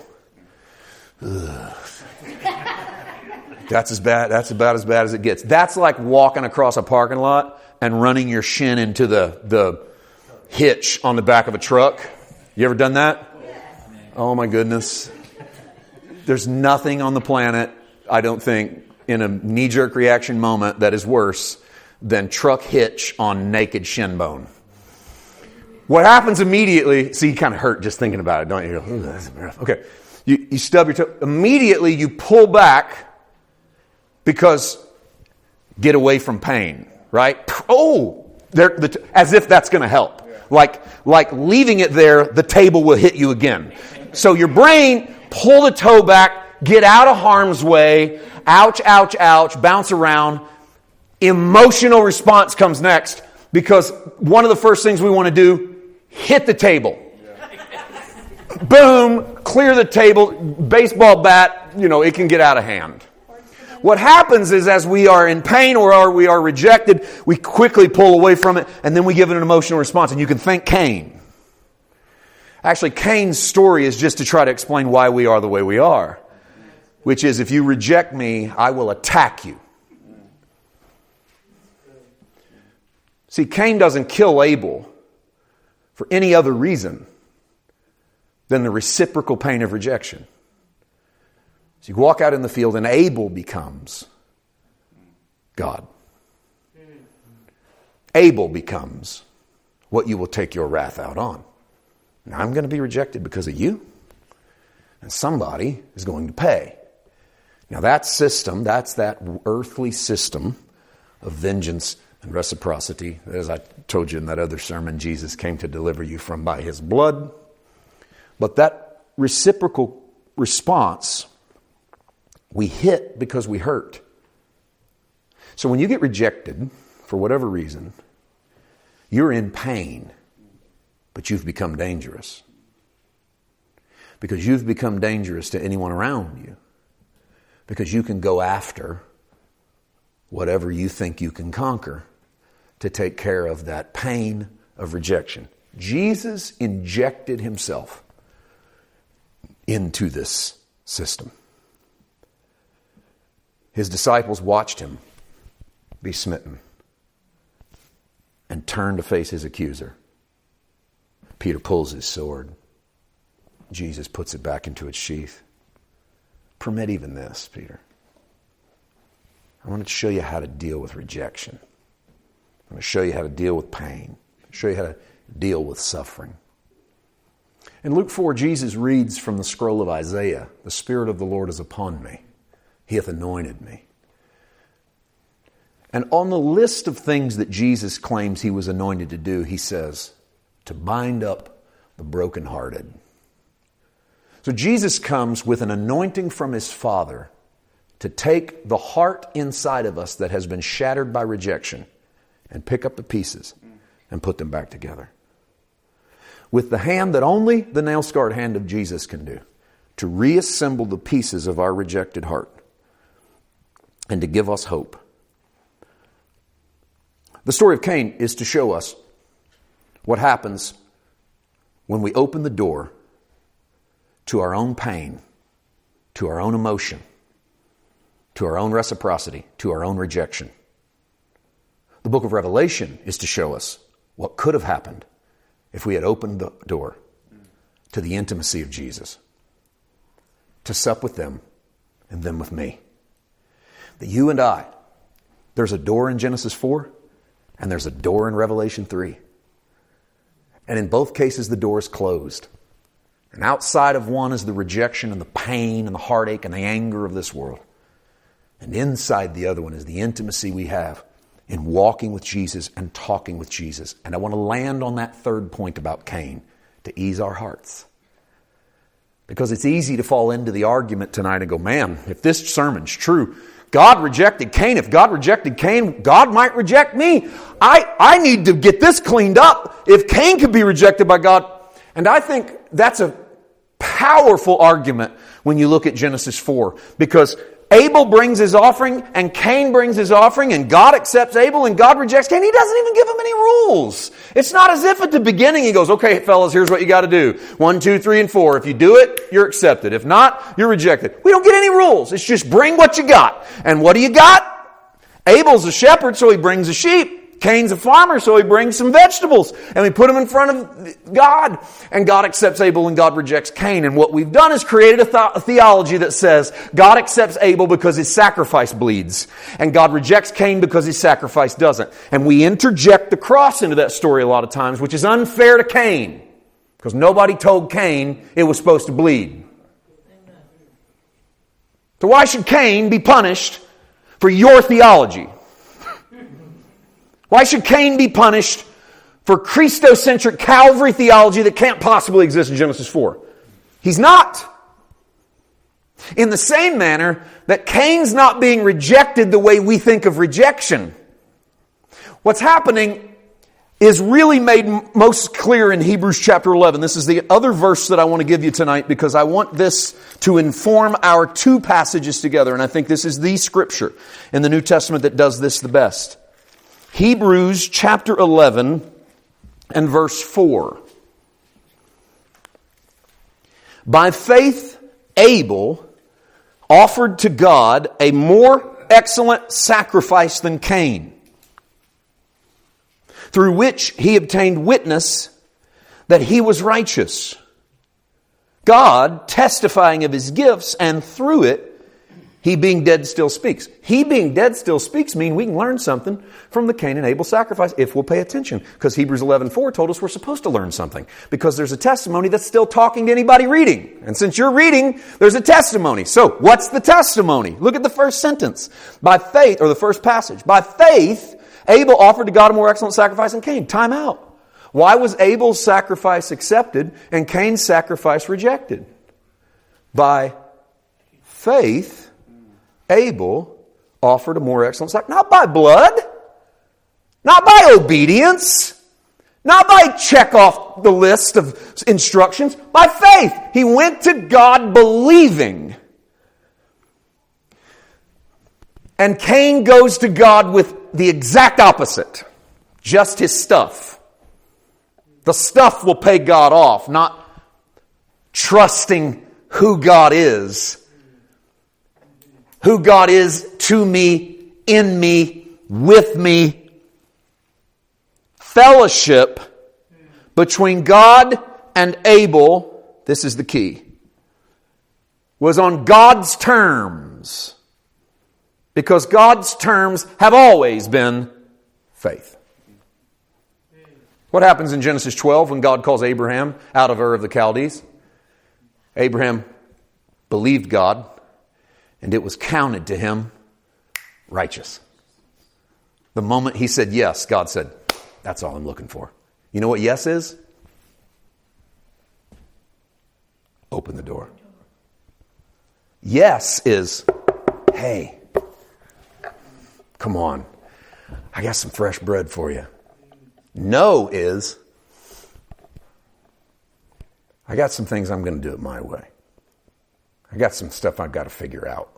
Ugh. That's about as bad as it gets. That's like walking across a parking lot and running your shin into the hitch on the back of a truck. You ever done that? Oh my goodness. There's nothing on the planet, I don't think, in a knee-jerk reaction moment that is worse than truck hitch on naked shin bone. What happens immediately, see, you kind of hurt just thinking about it, don't you? You go, ooh, that's rough. Okay, you stub your toe. Immediately you pull back because get away from pain, right? Oh, as if that's going to help. Like leaving it there, the table will hit you again. So your brain, pull the toe back, get out of harm's way, ouch, ouch, ouch, bounce around. Emotional response comes next because one of the first things we want to do, hit the table. Boom, clear the table, baseball bat, it can get out of hand. What happens is as we are in pain or we are rejected, we quickly pull away from it and then we give it an emotional response. And you can thank Cain. Actually, Cain's story is just to try to explain why we are the way we are. Which is, if you reject me, I will attack you. See, Cain doesn't kill Abel for any other reason than the reciprocal pain of rejection. So you walk out in the field and Abel becomes God. Abel becomes what you will take your wrath out on. Now I'm going to be rejected because of you, and somebody is going to pay. Now that system, that's that earthly system of vengeance and reciprocity, as I told you in that other sermon, Jesus came to deliver you from by His blood. But that reciprocal response, we hit because we hurt. So when you get rejected, for whatever reason, you're in pain, but you've become dangerous. Because you've become dangerous to anyone around you. Because you can go after whatever you think you can conquer to take care of that pain of rejection. Jesus injected Himself into this system. His disciples watched Him be smitten and turn to face His accuser. Peter pulls his sword. Jesus puts it back into its sheath. Permit even this, Peter. I want to show you how to deal with rejection. I'm going to show you how to deal with pain. Show you how to deal with suffering. In Luke 4, Jesus reads from the scroll of Isaiah, "The Spirit of the Lord is upon me. He hath anointed me." And on the list of things that Jesus claims He was anointed to do, He says, to bind up the brokenhearted. So Jesus comes with an anointing from His Father to take the heart inside of us that has been shattered by rejection and pick up the pieces and put them back together. With the hand that only the nail-scarred hand of Jesus can do, to reassemble the pieces of our rejected heart and to give us hope. The story of Cain is to show us what happens when we open the door to our own pain, to our own emotion, to our own reciprocity, to our own rejection. The book of Revelation is to show us what could have happened if we had opened the door to the intimacy of Jesus, to sup with them and them with me. That you and I, there's a door in Genesis 4 and there's a door in Revelation 3. And in both cases, the door is closed. And outside of one is the rejection and the pain and the heartache and the anger of this world. And inside the other one is the intimacy we have in walking with Jesus and talking with Jesus. And I want to land on that third point about Cain to ease our hearts. Because it's easy to fall into the argument tonight and go, man, if this sermon's true, God rejected Cain. If God rejected Cain, God might reject me. I need to get this cleaned up. If Cain could be rejected by God. And I think that's a powerful argument when you look at Genesis 4. Because Abel brings his offering and Cain brings his offering and God accepts Abel and God rejects Cain. He doesn't even give him any rules. It's not as if at the beginning He goes, okay, fellas, here's what you got to do. 1, 2, 3, and 4. If you do it, you're accepted. If not, you're rejected. We don't get any rules. It's just bring what you got. And what do you got? Abel's a shepherd, so he brings a sheep. Cain's a farmer, so he brings some vegetables. And we put them in front of God. And God accepts Abel and God rejects Cain. And what we've done is created a theology that says God accepts Abel because his sacrifice bleeds. And God rejects Cain because his sacrifice doesn't. And we interject the cross into that story a lot of times, which is unfair to Cain. Because nobody told Cain it was supposed to bleed. So why should Cain be punished for your theology? Why should Cain be punished for Christocentric Calvary theology that can't possibly exist in Genesis 4? He's not. In the same manner that Cain's not being rejected the way we think of rejection. What's happening is really made most clear in Hebrews chapter 11. This is the other verse that I want to give you tonight because I want this to inform our two passages together. And I think this is the scripture in the New Testament that does this the best. Hebrews chapter 11 and verse 4. By faith, Abel offered to God a more excellent sacrifice than Cain, through which he obtained witness that he was righteous, God testifying of his gifts, and through it, he being dead still speaks. He being dead still speaks means we can learn something from the Cain and Abel sacrifice if we'll pay attention. Because Hebrews 11:4 told us we're supposed to learn something. Because there's a testimony that's still talking to anybody reading. And since you're reading, there's a testimony. So what's the testimony? Look at the first sentence. By faith, or the first passage. By faith, Abel offered to God a more excellent sacrifice than Cain. Time out. Why was Abel's sacrifice accepted and Cain's sacrifice rejected? By faith, Abel offered a more excellent sacrifice. Not by blood. Not by obedience. Not by check off the list of instructions. By faith. He went to God believing. And Cain goes to God with the exact opposite. Just his stuff. The stuff will pay God off, not trusting who God is. Who God is to me, in me, with me. Fellowship between God and Abel, this is the key, was on God's terms. Because God's terms have always been faith. What happens in Genesis 12 when God calls Abraham out of Ur of the Chaldees? Abraham believed God, and it was counted to him righteous. The moment he said yes, God said, that's all I'm looking for. You know what yes is? Open the door. Yes is, hey, come on, I got some fresh bread for you. No is, I got some things I'm going to do it my way. I got some stuff I've got to figure out.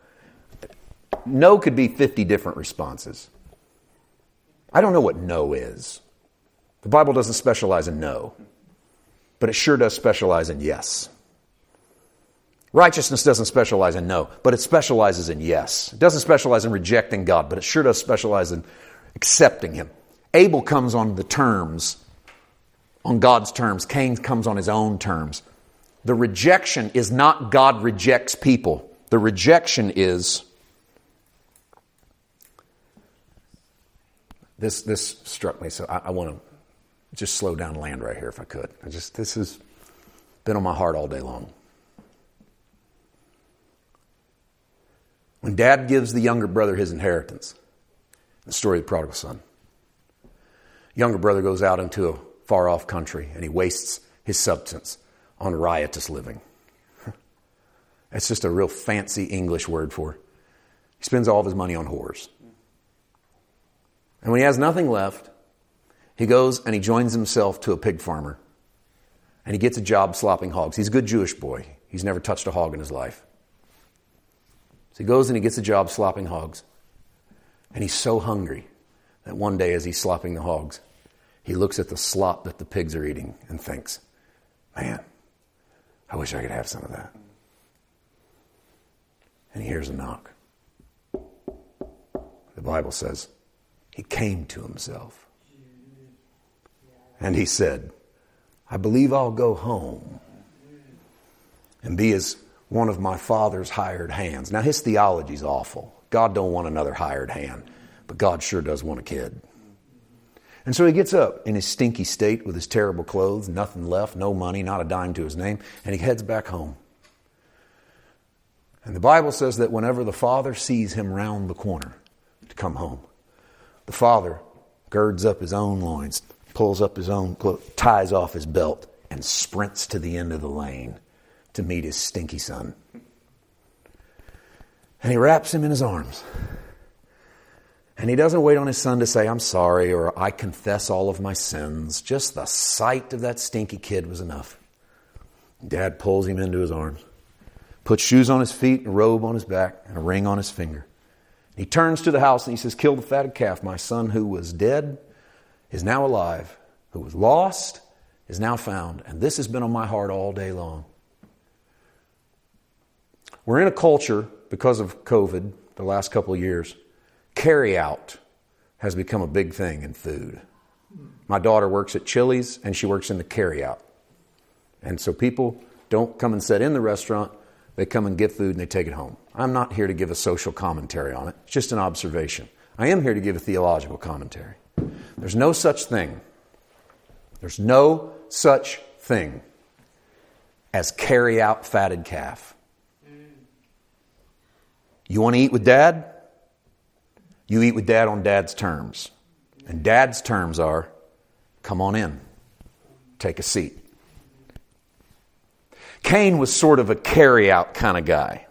No could be 50 different responses. I don't know what no is. The Bible doesn't specialize in no, but it sure does specialize in yes. Righteousness doesn't specialize in no, but it specializes in yes. It doesn't specialize in rejecting God, but it sure does specialize in accepting Him. Abel comes on the terms, on God's terms. Cain comes on his own terms. The rejection is not God rejects people. The rejection is, this struck me, so I want to just slow down and land right here if I could. This has been on my heart all day long. When Dad gives the younger brother his inheritance, the story of the prodigal son, younger brother goes out into a far-off country and he wastes his substance on riotous living. That's just a real fancy English word for it. He spends all of his money on whores. And when he has nothing left, he goes and he joins himself to a pig farmer. And he gets a job slopping hogs. He's a good Jewish boy. He's never touched a hog in his life. So he goes and he gets a job slopping hogs. And he's so hungry that one day as he's slopping the hogs, he looks at the slop that the pigs are eating and thinks, man, I wish I could have some of that. And he hears a knock. The Bible says, he came to himself. And he said, I believe I'll go home and be as one of my father's hired hands. Now his theology's awful. God don't want another hired hand, but God sure does want a kid. And so he gets up in his stinky state with his terrible clothes, nothing left, no money, not a dime to his name, and he heads back home. And the Bible says that whenever the father sees him round the corner to come home, the father girds up his own loins, pulls up his own clothes, ties off his belt, and sprints to the end of the lane to meet his stinky son. And he wraps him in his arms. And he doesn't wait on his son to say, I'm sorry, or I confess all of my sins. Just the sight of that stinky kid was enough. Dad pulls him into his arms, puts shoes on his feet, a robe on his back, and a ring on his finger. He turns to the house and he says, kill the fatted calf. My son who was dead is now alive. Who was lost is now found. And this has been on my heart all day long. We're in a culture, because of COVID, the last couple of years, carry out has become a big thing in food. My daughter works at Chili's and she works in the carry out. And so people don't come and sit in the restaurant, they come and get food and they take it home. I'm not here to give a social commentary on it. It's just an observation. I am here to give a theological commentary. There's no such thing. There's no such thing as carry out fatted calf. You want to eat with Dad? You eat with Dad on Dad's terms. And Dad's terms are, come on in. Take a seat. Cain was sort of a carry-out kind of guy.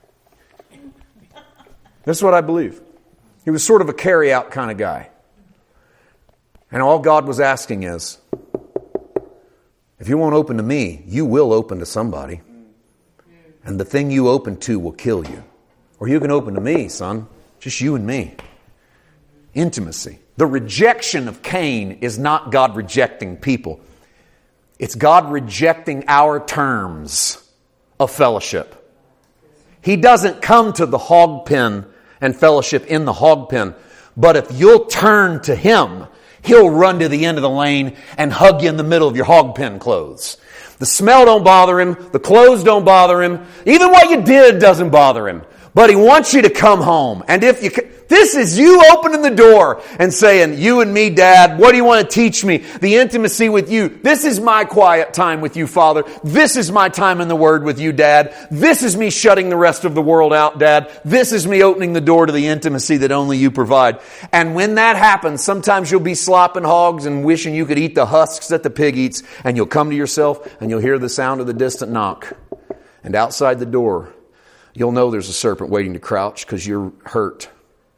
That's what I believe. He was sort of a carry-out kind of guy. And all God was asking is, if you won't open to me, you will open to somebody. And the thing you open to will kill you. Or you can open to me, son. Just you and me. Intimacy. The rejection of Cain is not God rejecting people. It's God rejecting our terms of fellowship. He doesn't come to the hog pen and fellowship in the hog pen. But if you'll turn to Him, He'll run to the end of the lane and hug you in the middle of your hog pen clothes. The smell don't bother Him. The clothes don't bother Him. Even what you did doesn't bother Him. But He wants you to come home. And if you, this is you opening the door and saying, you and me, Dad, what do you want to teach me? The intimacy with you. This is my quiet time with you, Father. This is my time in the Word with you, Dad. This is me shutting the rest of the world out, Dad. This is me opening the door to the intimacy that only you provide. And when that happens, sometimes you'll be slopping hogs and wishing you could eat the husks that the pig eats. And you'll come to yourself and you'll hear the sound of the distant knock. And outside the door, you'll know there's a serpent waiting to crouch because you're hurt.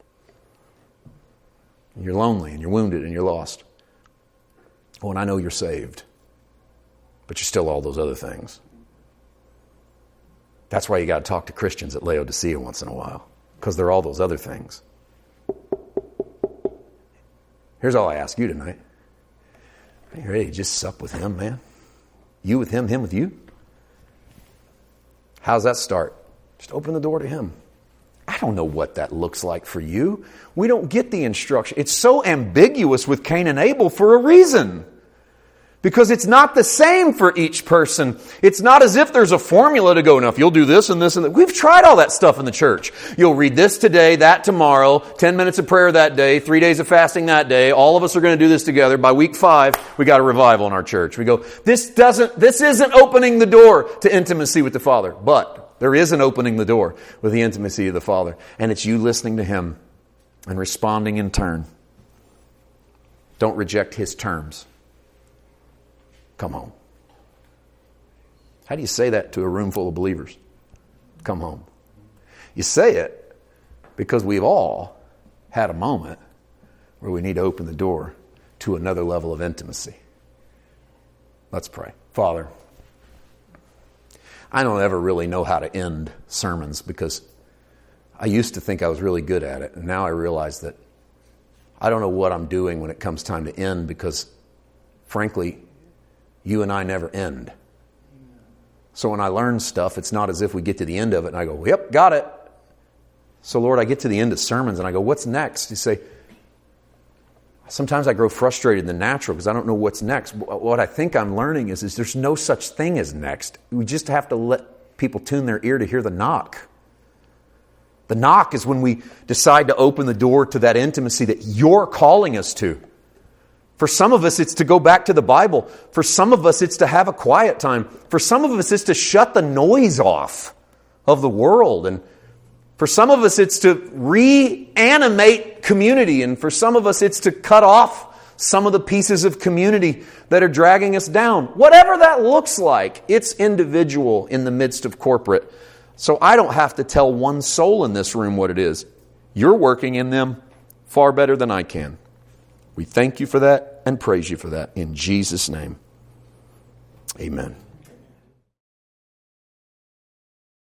And you're lonely and you're wounded and you're lost. Oh, and I know you're saved. But you're still all those other things. That's why you got to talk to Christians at Laodicea once in a while. Because they're all those other things. Here's all I ask you tonight. Are you ready to just sup with Him, man? You with Him, Him with you? How's that start? Just open the door to Him. I don't know what that looks like for you. We don't get the instruction. It's so ambiguous with Cain and Abel for a reason. Because it's not the same for each person. It's not as if there's a formula to go, now if you'll do this and this and that. We've tried all that stuff in the church. You'll read this today, that tomorrow, 10 minutes of prayer that day, 3 days of fasting that day. All of us are going to do this together. By week 5, we got a revival in our church. We go, this isn't opening the door to intimacy with the Father. But there is an opening the door with the intimacy of the Father. And it's you listening to Him and responding in turn. Don't reject His terms. Come home. How do you say that to a room full of believers? Come home. You say it because we've all had a moment where we need to open the door to another level of intimacy. Let's pray. Father, I don't ever really know how to end sermons because I used to think I was really good at it. And now I realize that I don't know what I'm doing when it comes time to end because, frankly, you and I never end. So when I learn stuff, it's not as if we get to the end of it and I go, yep, got it. So Lord, I get to the end of sermons and I go, what's next? You say, sometimes I grow frustrated in the natural because I don't know what's next. What I think I'm learning is there's no such thing as next. We just have to let people tune their ear to hear the knock. The knock is when we decide to open the door to that intimacy that you're calling us to. For some of us, it's to go back to the Bible. For some of us, it's to have a quiet time. For some of us, it's to shut the noise off of the world. And for some of us, it's to reanimate community. And for some of us, it's to cut off some of the pieces of community that are dragging us down. Whatever that looks like, it's individual in the midst of corporate. So I don't have to tell one soul in this room what it is. You're working in them far better than I can. We thank you for that and praise you for that. In Jesus' name, amen.